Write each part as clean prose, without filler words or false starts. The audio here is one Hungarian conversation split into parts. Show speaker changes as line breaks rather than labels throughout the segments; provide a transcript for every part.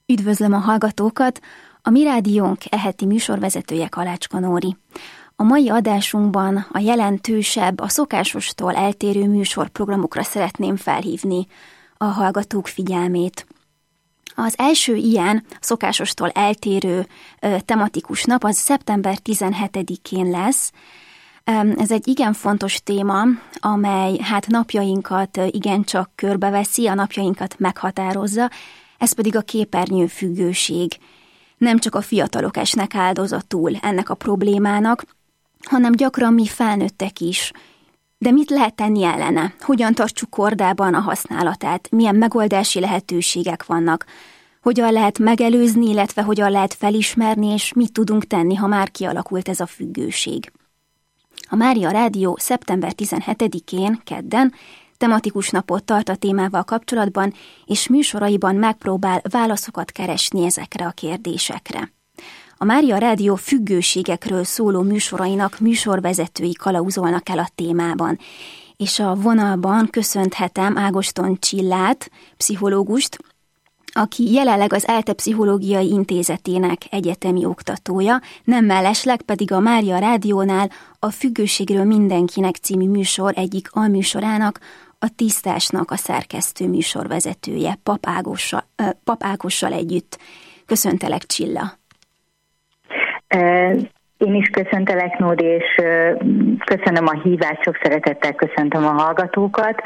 Üdvözlöm a hallgatókat! A Mi Rádiónk eheti műsorvezetője Kalácska Nóri. A mai adásunkban a jelentősebb, a szokásostól eltérő műsorprogramokra szeretném felhívni a hallgatók figyelmét. Az első ilyen szokásostól eltérő tematikus nap az szeptember 17-én lesz. Ez egy igen fontos téma, amely napjainkat igencsak körbeveszi, a napjainkat meghatározza, ez pedig a képernyőfüggőség. Nem csak a fiatalok esnek áldozatul ennek a problémának, hanem gyakran mi felnőttek is. De mit lehet tenni ellene? Hogyan tartsuk kordában a használatát? Milyen megoldási lehetőségek vannak? Hogyan lehet megelőzni, illetve hogyan lehet felismerni, és mit tudunk tenni, ha már kialakult ez a függőség? A Mária Rádió szeptember 17-én, kedden, tematikus napot tart a témával kapcsolatban, és műsoraiban megpróbál válaszokat keresni ezekre a kérdésekre. A Mária Rádió függőségekről szóló műsorainak műsorvezetői kalauzolnak el a témában, és a vonalban köszönhetem Ágoston Csillát, pszichológust, aki jelenleg az ELTE Pszichológiai Intézetének egyetemi oktatója, nem mellesleg pedig a Mária Rádiónál a Függőségről mindenkinek című műsor egyik alműsorának, a Tisztásnak a szerkesztő műsorvezetője, Pap Ágossal együtt. Köszöntelek, Csilla!
Én is köszöntelek, Nódi, és köszönöm a hívást, sok szeretettel köszöntöm a hallgatókat.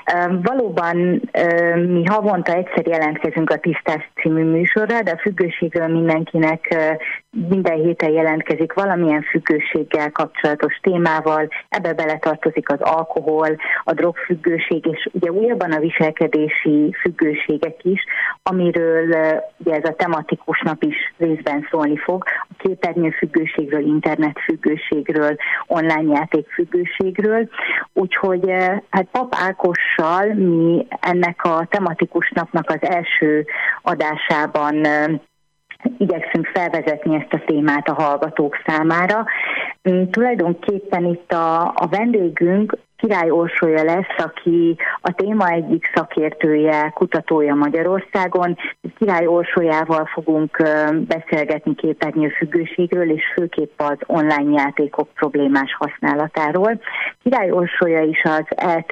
Valóban mi havonta egyszer jelentkezünk a Tisztás című műsorra, de a függőségről mindenkinek minden héten jelentkezik valamilyen függőséggel kapcsolatos témával. Ebbe beletartozik az alkohol, a drogfüggőség, és ugye újabban a viselkedési függőségek is, amiről ugye ez a tematikus nap is részben szólni fog, a képernyőfüggőségről, internetfüggőségről, online játékfüggőségről. Úgyhogy Pap Ágossal mi ennek a tematikus napnak az első adásában igyekszünk felvezetni ezt a témát a hallgatók számára. Tulajdonképpen itt a vendégünk Király Orsolya lesz, aki a téma egyik szakértője, kutatója Magyarországon. Király Orsolyával fogunk beszélgetni képernyőfüggőségről, és főképp az online játékok problémás használatáról. Király Orsolya is az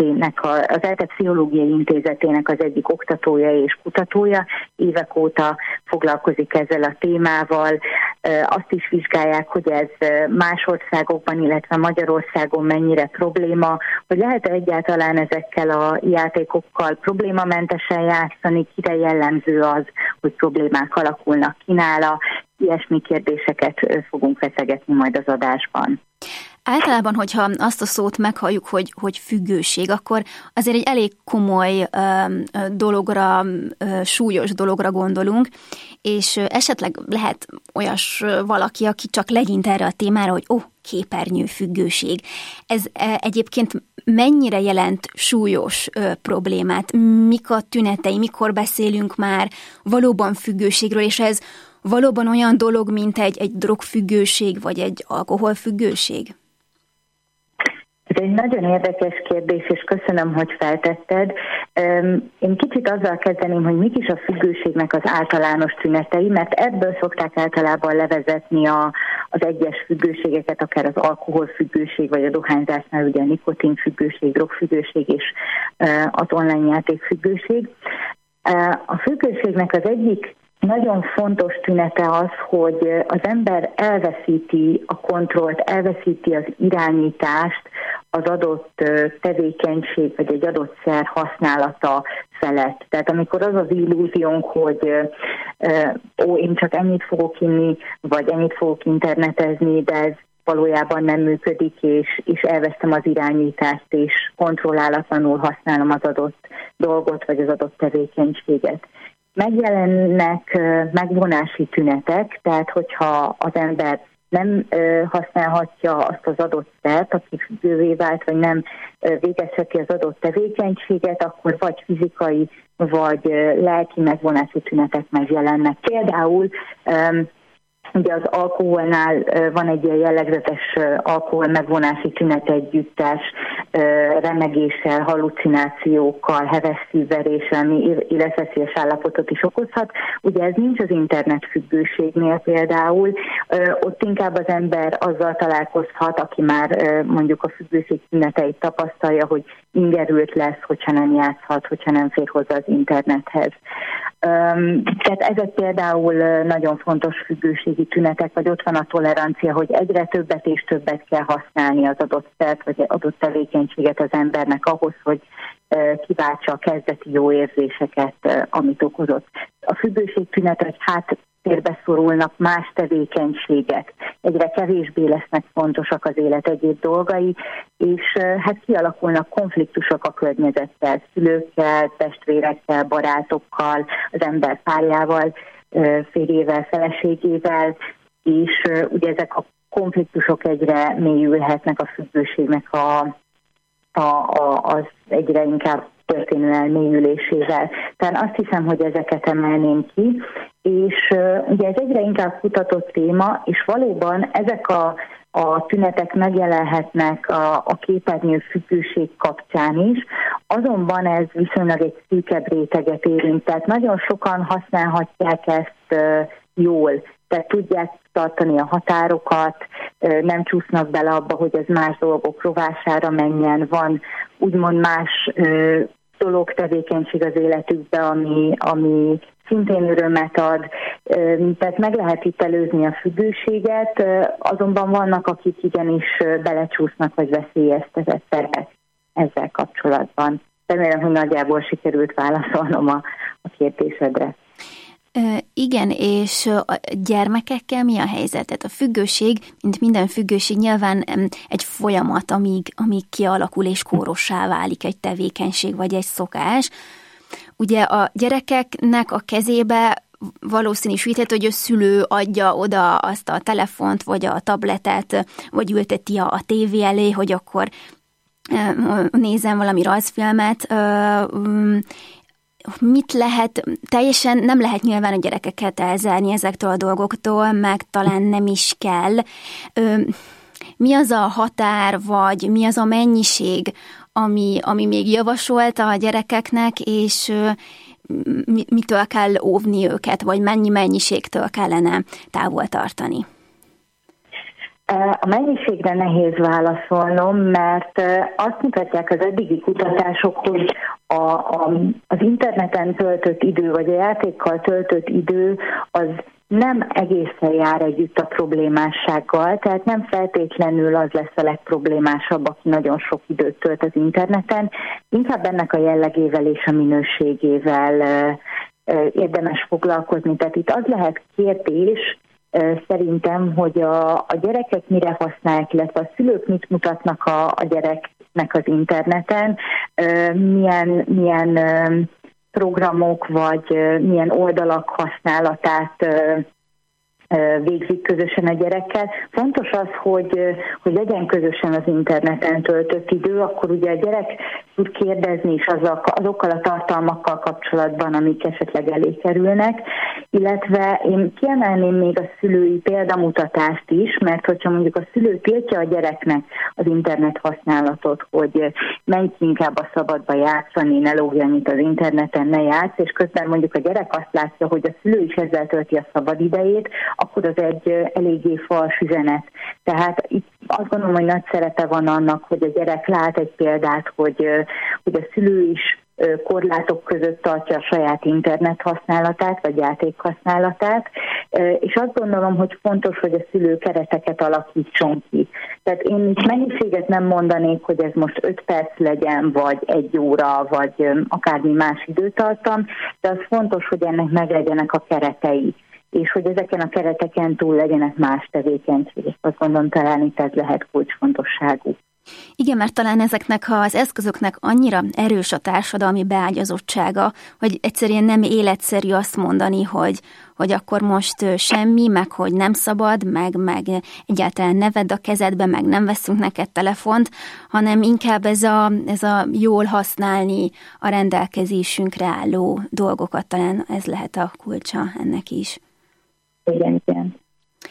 ELTE Pszichológiai Intézetének az egyik oktatója és kutatója. Évek óta foglalkozik ezzel a témával. Azt is vizsgálják, hogy ez más országokban, illetve Magyarországon mennyire probléma, hogy lehet egyáltalán ezekkel a játékokkal problémamentesen játszani, kire jellemző az, hogy problémák alakulnak ki nála. Ilyesmi kérdéseket fogunk feszegetni majd az adásban.
Általában, hogyha azt a szót meghalljuk, hogy függőség, akkor azért egy elég komoly dologra, súlyos dologra gondolunk, és esetleg lehet olyas valaki, aki csak legyint erre a témára, hogy képernyőfüggőség. Ez egyébként mennyire jelent súlyos problémát? Mik a tünetei, mikor beszélünk már valóban függőségről, és ez valóban olyan dolog, mint egy drogfüggőség, vagy egy alkoholfüggőség?
Ez egy nagyon érdekes kérdés, és köszönöm, hogy feltetted. Én kicsit azzal kezdeném, hogy mik is a függőségnek az általános tünetei, mert ebből szokták általában levezetni az egyes függőségeket, akár az alkoholfüggőség, vagy a dohányzásnál ugye a nikotinfüggőség, drogfüggőség és az online játékfüggőség. A függőségnek az egyik nagyon fontos tünete az, hogy az ember elveszíti a kontrollt, elveszíti az irányítást az adott tevékenység vagy egy adott szer használata felett. Tehát amikor az az illúziónk, hogy én csak ennyit fogok inni, vagy ennyit fogok internetezni, de ez valójában nem működik, és elvesztem az irányítást, és kontrollálatlanul használom az adott dolgot, vagy az adott tevékenységet. Megjelennek megvonási tünetek, tehát hogyha az ember nem használhatja azt az adott szert, aki függővé vált, vagy nem végezheti az adott tevékenységet, akkor vagy fizikai, vagy lelki megvonási tünetek megjelennek. Például Ugye az alkoholnál van egy ilyen jellegzetes alkohol megvonási tünetegyüttes, remegéssel, hallucinációkkal, heves szívveréssel, ami életveszélyes állapotot is okozhat. Ugye ez nincs az internetfüggőségnél például, ott inkább az ember azzal találkozhat, aki már mondjuk a függőség tüneteit tapasztalja, hogy ingerült lesz, hogyha nem játszhat, hogyha nem fér hozzá az internethez. Tehát ezek például nagyon fontos függőségi tünetek, vagy ott van a tolerancia, hogy egyre többet és többet kell használni az adott szert, vagy adott tevékenységet az embernek ahhoz, hogy kiváltsa a kezdeti jó érzéseket, amit okozott. A függőség tünet, hogy háttérbe szorulnak más tevékenységek, egyre kevésbé lesznek fontosak az élet egyéb dolgai, és hát kialakulnak konfliktusok a környezettel, szülőkkel, testvérekkel, barátokkal, az ember párjával, férjével, feleségével, és ugye ezek a konfliktusok egyre mélyülhetnek a függőségnek az egyre inkább történő elmélyülésével. Tehát azt hiszem, hogy ezeket emelném ki, és ugye ez egyre inkább kutatott téma, és valóban ezek a tünetek megjelenhetnek a képernyő függőség kapcsán is, azonban ez viszonylag egy szűkebb réteget érint, tehát nagyon sokan használhatják ezt jól, tehát tudják tartani a határokat, nem csúsznak bele abba, hogy ez más dolgok rovására menjen, van úgymond más dolog, tevékenység az életükbe, ami szintén örömet ad, tehát meg lehet itt előzni a függőséget, azonban vannak, akik igenis belecsúsznak, vagy veszélyeztetettek ezzel kapcsolatban. Remélem, hogy nagyjából sikerült válaszolnom a kérdésedre.
Igen, és a gyermekekkel mi a helyzet? Tehát a függőség, mint minden függőség, nyilván egy folyamat, amíg kialakul és kórossá válik egy tevékenység vagy egy szokás. Ugye a gyerekeknek a kezébe valószínűsíthető, hogy a szülő adja oda azt a telefont, vagy a tabletet, vagy ülteti a tévé elé, hogy akkor nézem valami rajzfilmet. Mit lehet, teljesen nem lehet nyilván a gyerekeket elzárni ezektől a dolgoktól, meg talán nem is kell. Mi az a határ, vagy mi az a mennyiség, ami még javasolt a gyerekeknek, és mitől kell óvni őket, vagy mennyi mennyiségtől kellene távol tartani?
A mennyiségre nehéz válaszolnom, mert azt mutatják az eddigi kutatások, hogy az interneten töltött idő, vagy a játékkal töltött idő, az nem egészen jár együtt a problémássággal, tehát nem feltétlenül az lesz a legproblémásabb, aki nagyon sok időt tölt az interneten, inkább ennek a jellegével és a minőségével érdemes foglalkozni. Tehát itt az lehet kérdés, szerintem, hogy a gyerekek mire használják, illetve a szülők mit mutatnak a gyereknek az interneten, milyen programok vagy milyen oldalak használatát végzik közösen a gyerekkel. Fontos az, hogy legyen közösen az interneten töltött idő, akkor ugye a gyerek tud kérdezni is azokkal a tartalmakkal kapcsolatban, amik esetleg elé kerülnek, illetve én kiemelném még a szülői példamutatást is, mert hogyha mondjuk a szülő tiltja a gyereknek az internet használatot, hogy menj inkább a szabadba játszani, ne lógj annyit az interneten, ne játsz, és közben mondjuk a gyerek azt látja, hogy a szülő is ezzel tölti a szabadidejét, akkor az egy eléggé fals üzenet. Tehát itt azt gondolom, hogy nagy szerepe van annak, hogy a gyerek lát egy példát, hogy a szülő is korlátok között tartja a saját internet használatát, vagy játék használatát, és azt gondolom, hogy fontos, hogy a szülő kereteket alakítson ki. Tehát én itt mennyiséget nem mondanék, hogy ez most 5 perc legyen, vagy 1 óra, vagy akármi más időtartam, de az fontos, hogy ennek meglegyenek a keretei, és hogy ezeken a kereteken túl legyenek más tevékenységek. Azt gondolom, talán itt ez lehet kulcsfontosságú.
Igen, mert talán ezeknek az eszközöknek annyira erős a társadalmi beágyazottsága, hogy egyszerűen nem életszerű azt mondani, hogy akkor most semmi, meg hogy nem szabad, meg egyáltalán ne vedd a kezedbe, meg nem veszünk neked telefont, hanem inkább ez a jól használni a rendelkezésünkre álló dolgokat, talán ez lehet a kulcsa ennek is.
Igen.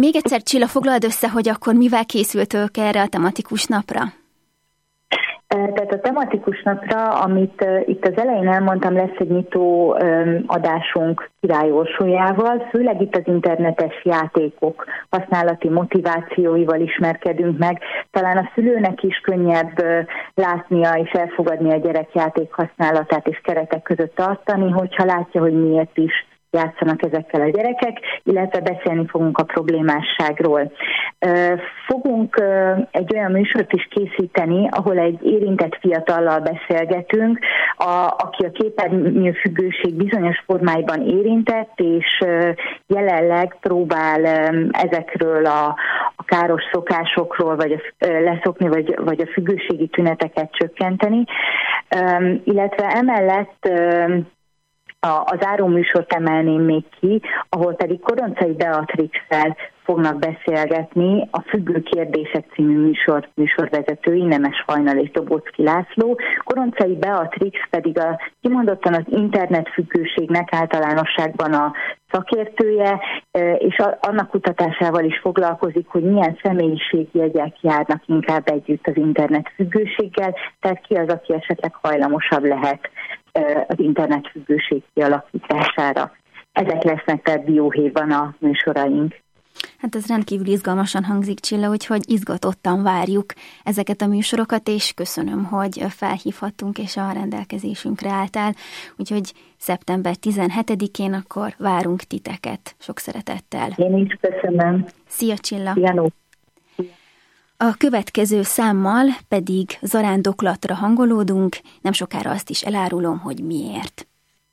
Még egyszer, Csilla, foglald össze, hogy akkor mivel készültök erre a tematikus napra?
Tehát a tematikus napra, amit itt az elején elmondtam, lesz egy nyitó adásunk Király Orsolyával, főleg itt az internetes játékok használati motivációival ismerkedünk meg. Talán a szülőnek is könnyebb látnia és elfogadni a gyerek játék használatát és keretek között tartani, hogyha látja, hogy miért is játszanak ezekkel a gyerekek, illetve beszélni fogunk a problémásságról. Fogunk egy olyan műsort is készíteni, ahol egy érintett fiatallal beszélgetünk, aki a képernyőfüggőség bizonyos formáiban érintett, és jelenleg próbál ezekről a káros szokásokról leszokni, vagy a függőségi tüneteket csökkenteni. Illetve emellett a záróműsort emelném még ki, ahol pedig Koroncai Beatrixszel fognak beszélgetni a Függő kérdések című műsorvezetői, Nemes Hajnal és Dobocki László. Koroncai Beatrix pedig kimondottan az internetfüggőségnek általánosságban a szakértője, és annak kutatásával is foglalkozik, hogy milyen személyiségjegyek járnak inkább együtt az internetfüggőséggel, tehát ki az, aki esetleg hajlamosabb lehet az internetfüggőség kialakítására. Ezek lesznek tehát dióhéjban a műsoraink.
Hát ez rendkívül izgalmasan hangzik, Csilla, úgyhogy izgatottan várjuk ezeket a műsorokat, és köszönöm, hogy felhívhattunk, és a rendelkezésünkre álltál. Úgyhogy szeptember 17-én akkor várunk titeket sok szeretettel.
Én is köszönöm.
Szia, Csilla!
Szia.
A következő számmal pedig zarándoklatra hangolódunk, nem sokára azt is elárulom, hogy miért.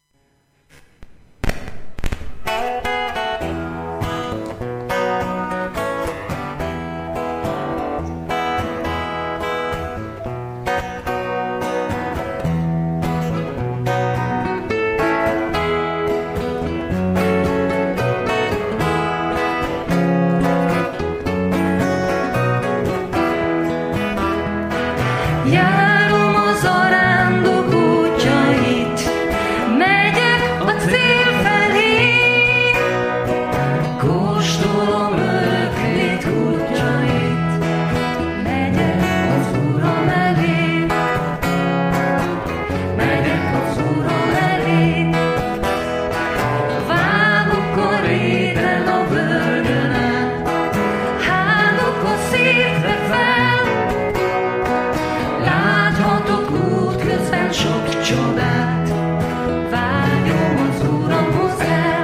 Járom a zarándok útjait, megyek a cél felé, kóstolom öröklét útjait, megyek az Uram elé, megyek az Uram elé, vágok a réten a völgyön át, hálok a szívbe fel. Láthatok út közben sok csodát, vágyom az Uramhoz el,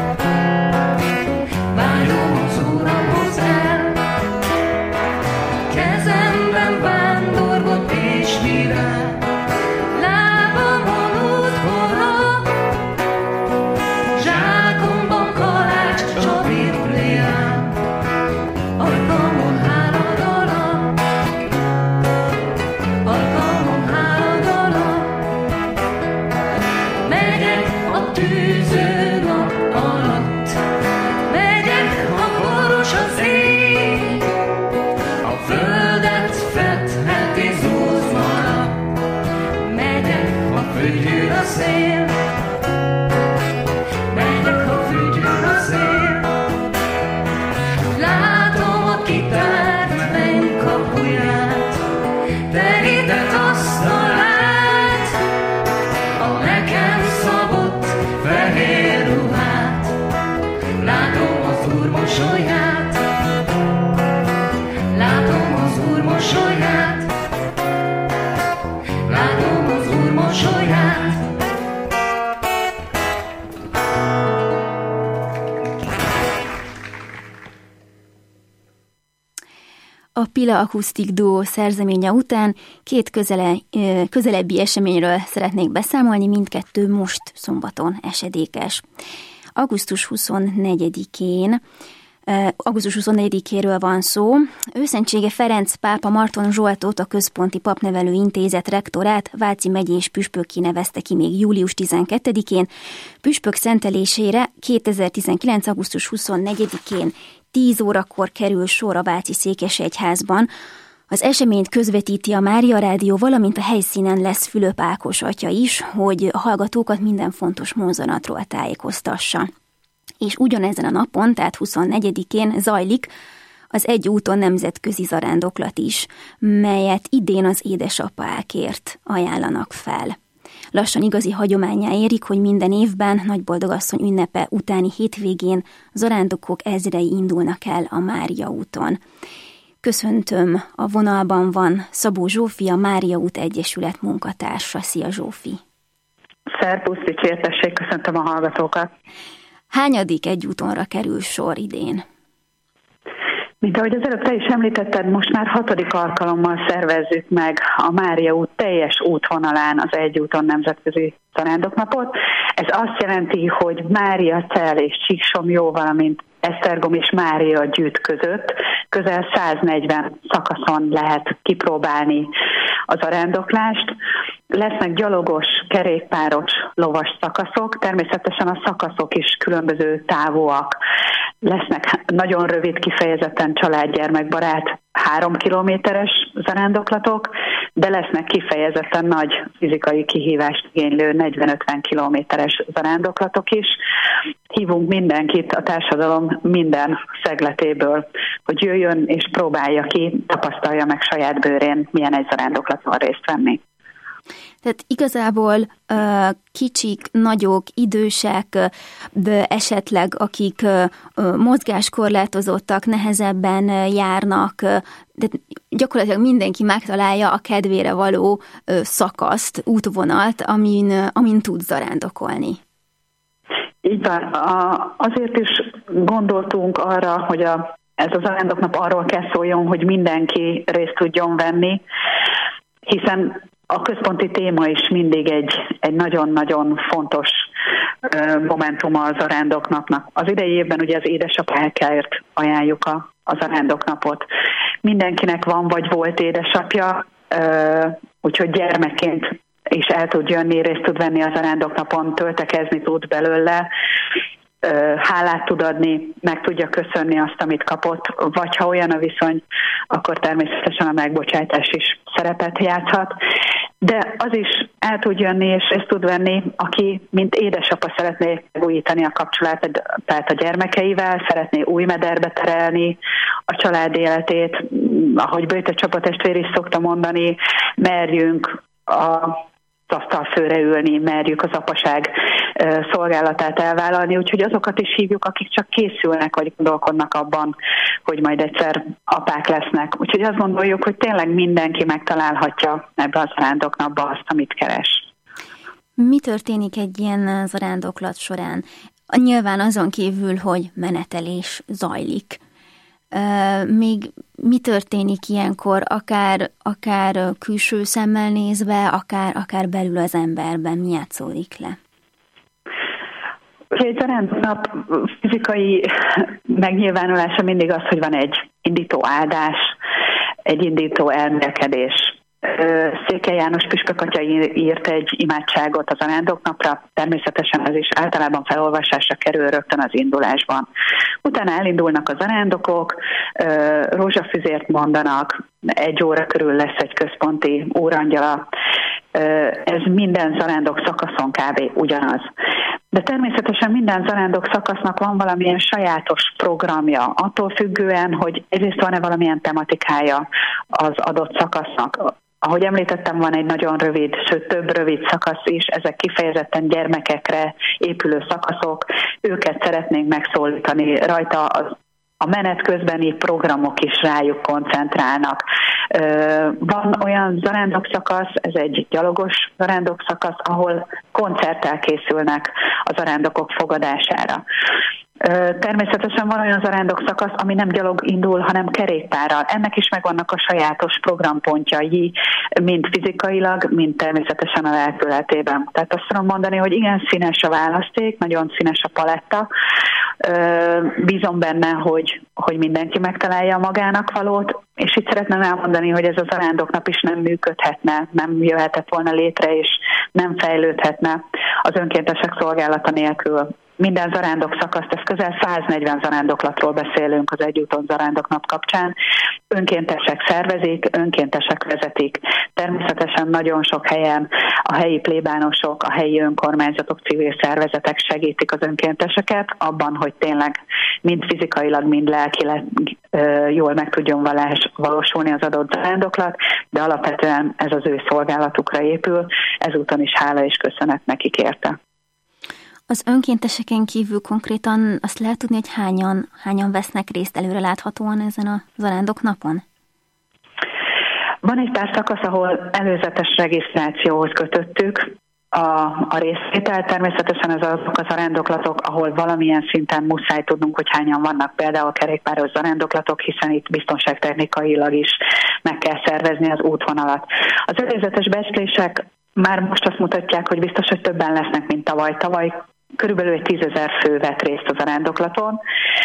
vágyom az Uramhoz el. Kezemben vándorgott és virág, lábamon útforog, zsákomban kalács s a Bibliám, ajkamon háladalom. Megyek a tűző nap alatt, megyek a koros az ég, a földet fedheti zúzva, megyek a fügyűr a szél, megyek a fügyűr a szél. Látom a kitárt mennykapuját, terített asztalát, a nekem szabott fehér ruhát. Látom az Úr mosolyát, látom az Úr mosolyát, látom az Úr mosolyát.
A Pila Akusztik Duó szerzeménye után két közelebbi eseményről szeretnék beszámolni, mindkettő most szombaton esedékes. Augusztus 24-éről van szó. Őszentsége Ferenc pápa Marton Zsoltot, a Központi Papnevelő Intézet rektorát Váci megyés püspök kinevezte ki még július 12-én. Püspök szentelésére 2019. augusztus 24-én 10 órakor kerül sor a Váci Székesegyházban. Az eseményt közvetíti a Mária Rádió, valamint a helyszínen lesz Fülöp Ákos atya is, hogy a hallgatókat minden fontos mozzanatról tájékoztassa. és ugyanezen a napon, tehát 24-én zajlik az Egy úton nemzetközi zarándoklat is, melyet idén az édesapákért ajánlanak fel. Lassan igazi hagyománnyá érik, hogy minden évben Nagyboldogasszony ünnepe utáni hétvégén zarándokok ezrei indulnak el a Mária úton. Köszöntöm, a vonalban van Szabó Zsófi, a Mária út Egyesület munkatársa. Szia, Zsófi!
Szerbusz, dicsértessék, köszöntöm a hallgatókat!
Hányadik egyútonra kerül sor idén?
Mint ahogy az előbb te is említetted, most már 6. alkalommal szervezzük meg a Mária út teljes útvonalán az Egy úton nemzetközi zarándoknapot. Ez azt jelenti, hogy Mária Cell és Csíksomlyó, valamint Esztergom és Mária Gyűjt között közel 140 szakaszon lehet kipróbálni a zarándoklást. Lesznek gyalogos, kerékpáros, lovas szakaszok, természetesen a szakaszok is különböző távúak. Lesznek nagyon rövid, kifejezetten családgyermekbarát 3 kilométeres zarándoklatok, de lesznek kifejezetten nagy fizikai kihívást igénylő 40-50 kilométeres zarándoklatok is. Hívunk mindenkit a társadalom minden szegletéből, hogy jöjjön és próbálja ki, tapasztalja meg saját bőrén, milyen egy zarándoklaton részt venni.
Tehát igazából kicsik, nagyok, idősek, de esetleg akik mozgáskorlátozottak, nehezebben járnak, de gyakorlatilag mindenki megtalálja a kedvére való szakaszt, útvonalt, amin tud zarándokolni.
Így van. Azért is gondoltunk arra, hogy ez a zarándoknap arról kell szóljon, hogy mindenki részt tudjon venni, hiszen a központi téma is mindig egy nagyon-nagyon fontos momentuma a zarándoknapnak. Az idei évben ugye az édesapákért ajánljuk a zarándoknapot. Mindenkinek van vagy volt édesapja, úgyhogy gyermekként is el tud jönni, részt tud venni a zarándoknapon, töltekezni tud belőle, hálát tud adni, meg tudja köszönni azt, amit kapott, vagy ha olyan a viszony, akkor természetesen a megbocsátás is szerepet játszhat. De az is el tud jönni és részt tud venni, aki mint édesapa szeretné megújítani a kapcsolatot, tehát a gyermekeivel, szeretné új mederbe terelni a család életét, ahogy Böjte Csaba testvér is szokta mondani, merjünk az asztalfőre ülni, merjük az apaság szolgálatát elvállalni, úgyhogy azokat is hívjuk, akik csak készülnek, vagy gondolkodnak abban, hogy majd egyszer apák lesznek. Úgyhogy azt gondoljuk, hogy tényleg mindenki megtalálhatja ebbe a zarándoknapba azt, amit keres.
Mi történik egy ilyen zarándoklat során? Nyilván azon kívül, hogy menetelés zajlik. Még mi történik ilyenkor, akár külső szemmel nézve, akár belül az emberben, mi játszódik le?
Egy zarándoknap fizikai megnyilvánulása mindig az, hogy van egy indító áldás, egy indító elmélkedés. Székely János püspök atya írt egy imádságot a zarándoknapra, természetesen ez is általában felolvasásra kerül rögtön az indulásban. Utána elindulnak a zarándokok, rózsafüzért mondanak, 1 óra körül lesz egy központi órangyala, ez minden zarándok szakaszon kb. Ugyanaz. De természetesen minden zarándok szakasznak van valamilyen sajátos programja, attól függően, hogy egyrészt van-e valamilyen tematikája az adott szakasznak. Ahogy említettem, van egy nagyon rövid, sőt több rövid szakasz is, ezek kifejezetten gyermekekre épülő szakaszok, őket szeretnénk megszólítani rajta, a menet közbeni programok is rájuk koncentrálnak. Van olyan zarándokszakasz, ez egy gyalogos zarándokszakasz, ahol koncerttel készülnek a zarándokok fogadására. Természetesen van olyan zarándokszakasz, ami nem gyalog indul, hanem kerékpárral. Ennek is megvannak a sajátos programpontjai, mind fizikailag, mind természetesen a lelkületében. Tehát azt tudom mondani, hogy igen színes a választék, nagyon színes a paletta. Bízom benne, hogy mindenki megtalálja magának valót, és itt szeretném elmondani, hogy ez a zarándoknap is nem működhetne, nem jöhetett volna létre, és nem fejlődhetne az önkéntesek szolgálata nélkül. minden zarándok szakaszt, ez közel 140 zarándoklatról beszélünk az Egy úton zarándoknap kapcsán. Önkéntesek szervezik, önkéntesek vezetik. Természetesen nagyon sok helyen a helyi plébánosok, a helyi önkormányzatok, civil szervezetek segítik az önkénteseket abban, hogy tényleg mind fizikailag, mind lelkileg jól meg tudjon valósulni az adott zarándoklat, de alapvetően ez az ő szolgálatukra épül, ezúton is hála és köszönet nekik érte.
Az önkénteseken kívül konkrétan azt lehet tudni, hogy hányan vesznek részt előreláthatóan ezen a zarándoknapon?
Van egy pár szakasz, ahol előzetes regisztrációhoz kötöttük a részvétel. Természetesen ez azok a zarándoklatok, ahol valamilyen szinten muszáj tudnunk, hogy hányan vannak, például kerékpáros zarándoklatok, hiszen itt biztonságtechnikailag is meg kell szervezni az útvonalat. Az előzetes becslések már most azt mutatják, hogy biztos, hogy többen lesznek, mint tavaly. Tavaly körülbelül egy 10 000 fő vett részt a zarándoklaton.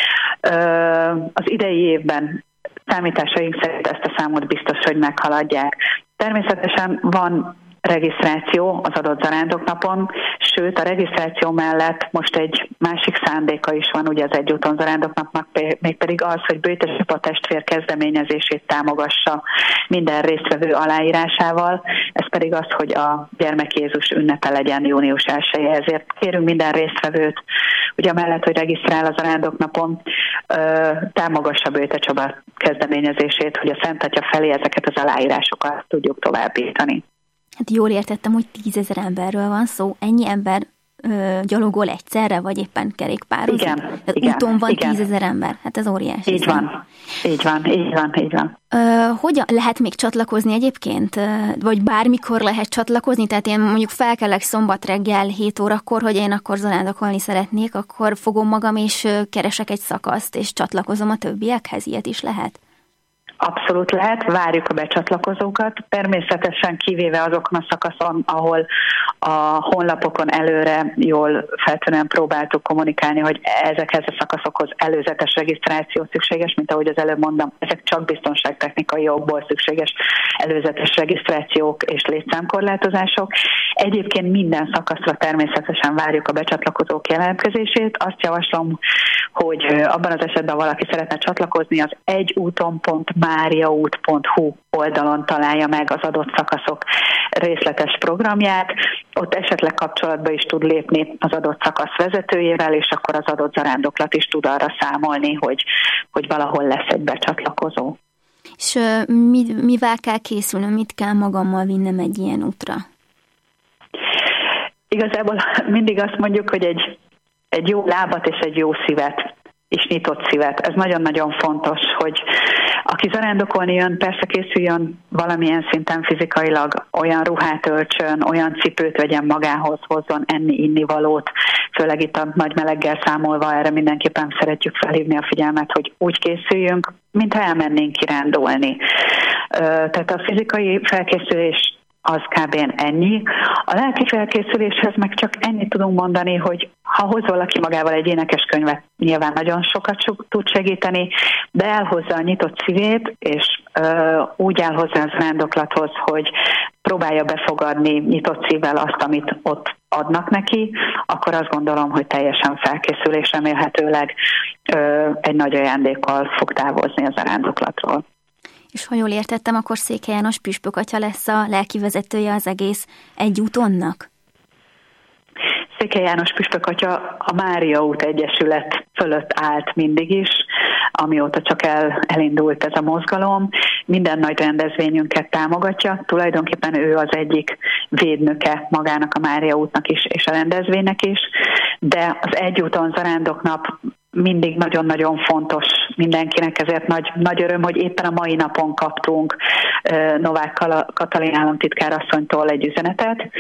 Az idei évben számításaink szerint ezt a számot biztos, hogy meghaladják. Természetesen van regisztráció az adott zarándoknapon, sőt a regisztráció mellett most egy másik szándéka is van ugye az Egy úton zarándoknapnak, mégpedig az, hogy Böjtes Apa testvér kezdeményezését támogassa minden résztvevő aláírásával, ez pedig az, hogy a Gyermek Jézus ünnepe legyen június 1-je. Ezért kérünk minden résztvevőt, ugye amellett, hogy regisztrál a zarándoknapon, támogassa Böjtes Apa kezdeményezését, hogy a Szent Atya felé ezeket az aláírásokat tudjuk továbbítani.
Hát jól értettem, hogy 10 000 emberről van szó. Ennyi ember gyalogol egyszerre, vagy éppen kerékpározik?
Igen.
Úton van
igen.
10 000 ember. Hát ez óriási.
Így van.
Hogyan lehet még csatlakozni egyébként? Vagy bármikor lehet csatlakozni? Tehát én mondjuk felkelek szombat reggel 7 órakor, hogy én akkor zarándokolni szeretnék, akkor fogom magam és keresek egy szakaszt, és csatlakozom a többiekhez. Ilyet is lehet?
Abszolút lehet, várjuk a becsatlakozókat, természetesen kivéve azokon a szakaszon, ahol a honlapokon előre jól feltűnően próbáltuk kommunikálni, hogy ezekhez a szakaszokhoz előzetes regisztráció szükséges, mint ahogy az előbb mondtam, ezek csak biztonságtechnikai okból szükséges előzetes regisztrációk és létszámkorlátozások. Egyébként minden szakaszra természetesen várjuk a becsatlakozók jelentkezését. Azt javaslom, hogy abban az esetben valaki szeretne csatlakozni, az egyúton.mariaút.hu oldalon találja meg az adott szakaszok részletes programját. Ott esetleg kapcsolatba is tud lépni az adott szakasz vezetőjével, és akkor az adott zarándoklat is tud arra számolni, hogy valahol lesz egy becsatlakozó.
És mivel kell készülnöm, mit kell magammal vinnem egy ilyen útra? Igazából mindig azt mondjuk, hogy egy jó lábat és egy jó szívet, és nyitott szívet. Ez nagyon-nagyon fontos, hogy aki zarándokolni jön, persze készüljön valamilyen szinten fizikailag, olyan ruhát öltsön, olyan cipőt vegyen magához, hozzon enni-innivalót, főleg itt a nagy meleggel számolva erre mindenképpen szeretjük felhívni a figyelmet, hogy úgy készüljünk, mintha elmennénk kirándulni. Tehát a fizikai felkészülés az kb. Ennyi. A lelki felkészüléshez meg csak ennyit tudunk mondani, hogy ha hoz valaki magával egy énekeskönyvet, nyilván nagyon sokat tud segíteni, de elhozza a nyitott szívét, és úgy áll hozzá az zarándoklathoz, hogy próbálja befogadni nyitott szívvel azt, amit ott adnak neki, akkor azt gondolom, hogy teljesen felkészül, és remélhetőleg egy nagy ajándékkal fog távozni a zarándoklatról. És ha jól értettem, akkor Székely János püspök atya lesz a lelkivezetője az egész Egy útonnak?
Székely János püspök atya a Mária út Egyesület fölött állt mindig is, amióta csak elindult ez a mozgalom. Minden nagy rendezvényünket támogatja. Tulajdonképpen ő az egyik védnöke magának a Mária útnak is, és a rendezvénynek is. De az Egy úton zarándoknap mindig nagyon-nagyon fontos mindenkinek, ezért nagy öröm, hogy éppen a mai napon kaptunk Novák Katalin államtitkár asszonytól egy üzenetet,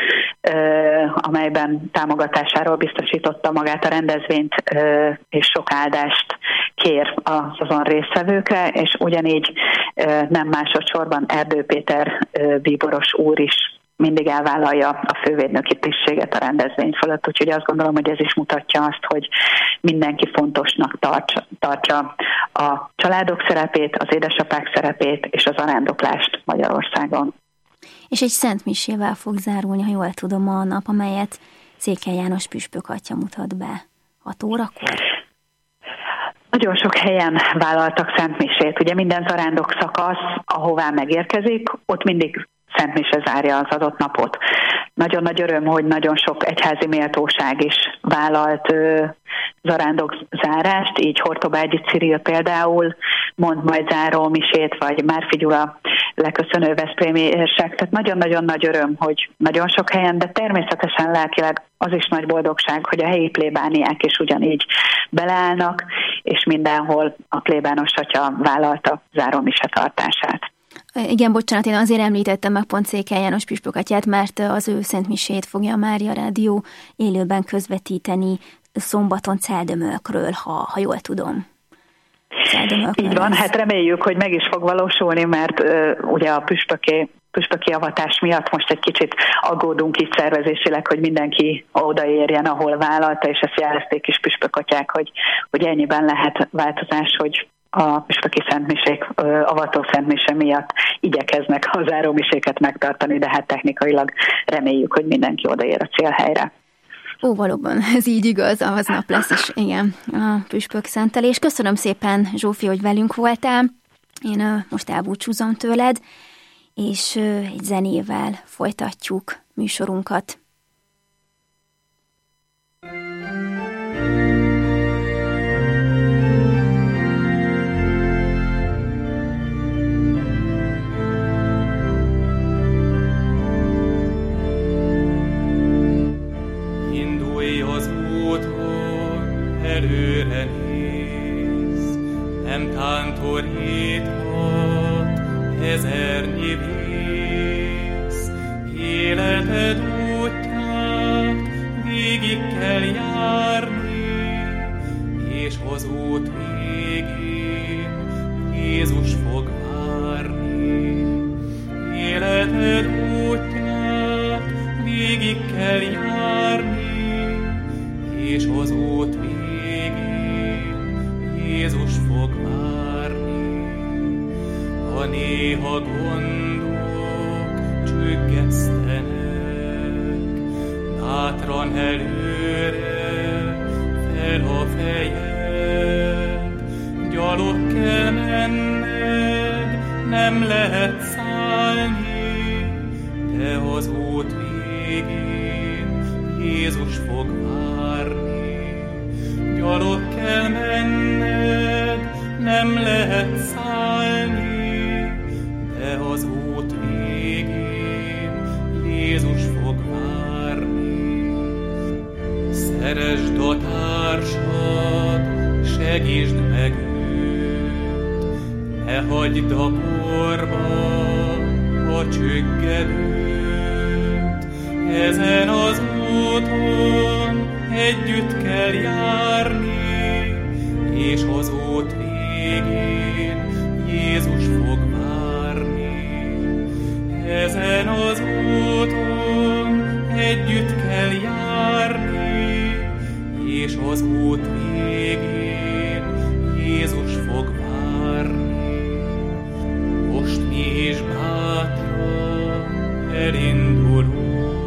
amelyben támogatásáról biztosította magát a rendezvényt, és sok áldást kér azon résztvevőkre, és ugyanígy nem másodszorban Erdő Péter bíboros úr is mindig elvállalja a fővédnöki tisztséget a rendezvény fölött, úgyhogy azt gondolom, hogy ez is mutatja azt, hogy mindenki fontosnak tartja a családok szerepét, az édesapák szerepét és az zarándoklást Magyarországon.
És egy szentmisével fog zárulni, ha jól tudom, a nap, amelyet Székely János püspök atya mutat be 6 órakor?
Nagyon sok helyen vállaltak szentmisét. Ugye minden zarándok szakasz, ahová megérkezik, ott mindig szentmise zárja az adott napot. Nagyon nagy öröm, hogy nagyon sok egyházi méltóság is vállalt zarándok zárást, így Hortobágyi Ciril például mond majd záró misét, vagy Márfi Gyula leköszönő veszprémi érsek. Tehát nagyon-nagyon nagy öröm, hogy nagyon sok helyen, de természetesen lelkileg az is nagy boldogság, hogy a helyi plébániák is ugyanígy beleállnak, és mindenhol a plébános atya vállalta záró mise tartását.
Igen, bocsánat, én azért említettem meg pont Székely János püspök atyát, mert az ő szentmisét fogja a Mária Rádió élőben közvetíteni szombaton Celdömölkről, ha jól tudom.
Így van, hát reméljük, hogy meg is fog valósulni, mert ugye a püspöki avatás miatt most egy kicsit aggódunk itt szervezésileg, hogy mindenki odaérjen, ahol vállalta, és ezt jelezték is püspökatyák, hogy ennyiben lehet változás, hogy a püspöki szentmisék, avató szentmise miatt igyekeznek a zárómiséket megtartani, de hát technikailag reméljük, hogy mindenki odaér a célhelyre.
Ó, valóban, ez így igaz, aznap lesz is, igen, a püspök szentelés. Köszönöm szépen, Zsófi, hogy velünk voltál. Én most elbúcsúzom tőled, és egy zenével folytatjuk műsorunkat.
Előre néz, nem tántoríthat ezernyi vész. Életed útját végig kell járni, és az út végén Jézus fog várni. Életed útját végig kell járni, és az út végén Jézus fog várni. Ha néha gondok csüggesztenek, bátran előre fel a fejed, gyalog kell menned, nem lehet szállni, de az út végén Jézus fog várni. Gyalog kell menned, nem lehet szállni, de az út végén Jézus fog várni. Szeresd a társad, segítsd meg őt, ne hagyd a porba a csüggedőt. Ezen az úton együtt kell járni, és az út végén Jézus fog várni. Ezen az úton együtt kell járni, és az út végén Jézus fog várni. Most mi is bátran elindulunk,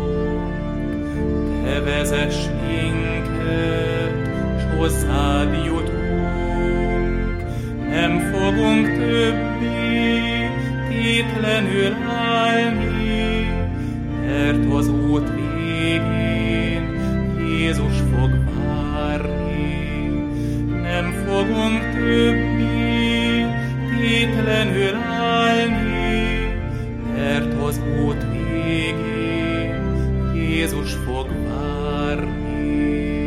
te vezess minket, s hozzád jutunk. Nem fogunk többé tétlenül állni, mert az út végén Jézus fog várni. Nem fogunk többé tétlenül állni, mert az út végén Jézus fog várni.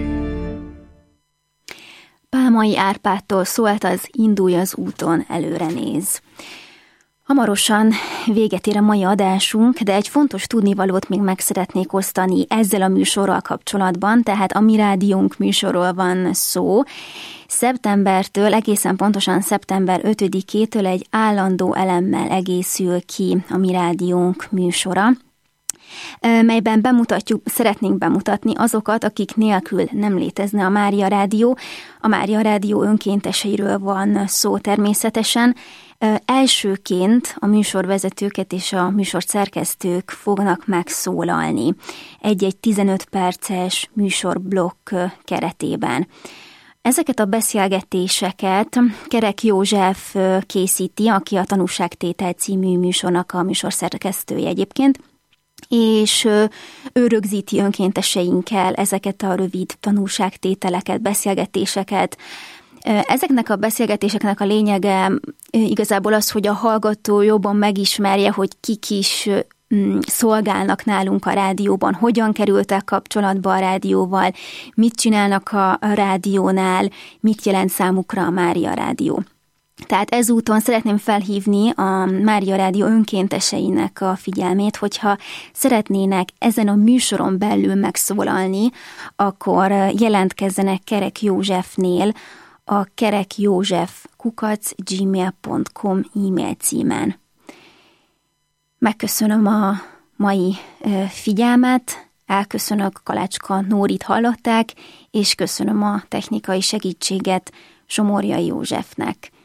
Pálmai Árpádtól szólt az Indulj az úton, előre néz. Hamarosan véget ér a mai adásunk, de egy fontos tudnivalót még meg szeretnék osztani ezzel a műsorral kapcsolatban, tehát a Mi Rádiónk műsorról van szó. Szeptembertől, egészen pontosan szeptember 5-től egy állandó elemmel egészül ki a Mi Rádiónk műsora. melyben szeretnénk bemutatni azokat, akik nélkül nem létezne a Mária Rádió. A Mária Rádió önkénteseiről van szó természetesen. Elsőként a műsorvezetőket és a műsorszerkesztők fognak megszólalni egy-egy 15 perces műsorblokk keretében. Ezeket a beszélgetéseket Kerek József készíti, aki a Tanúságtétel című műsornak a műsorszerkesztője egyébként, és ő rögzíti önkénteseinkkel ezeket a rövid tanúságtételeket, beszélgetéseket. Ezeknek a beszélgetéseknek a lényege igazából az, hogy a hallgató jobban megismerje, hogy kik is szolgálnak nálunk a rádióban, hogyan kerültek kapcsolatba a rádióval, mit csinálnak a rádiónál, mit jelent számukra a Mária Rádió. Tehát ezúton szeretném felhívni a Mária Rádió önkénteseinek a figyelmét, hogyha szeretnének ezen a műsoron belül megszólalni, akkor jelentkezzenek Kerek Józsefnél a kerekjózsef@gmail.com e-mail címen. Megköszönöm a mai figyelmet, elköszönök, Kalácska Nórit hallották, és köszönöm a technikai segítséget Somorjai Józsefnek.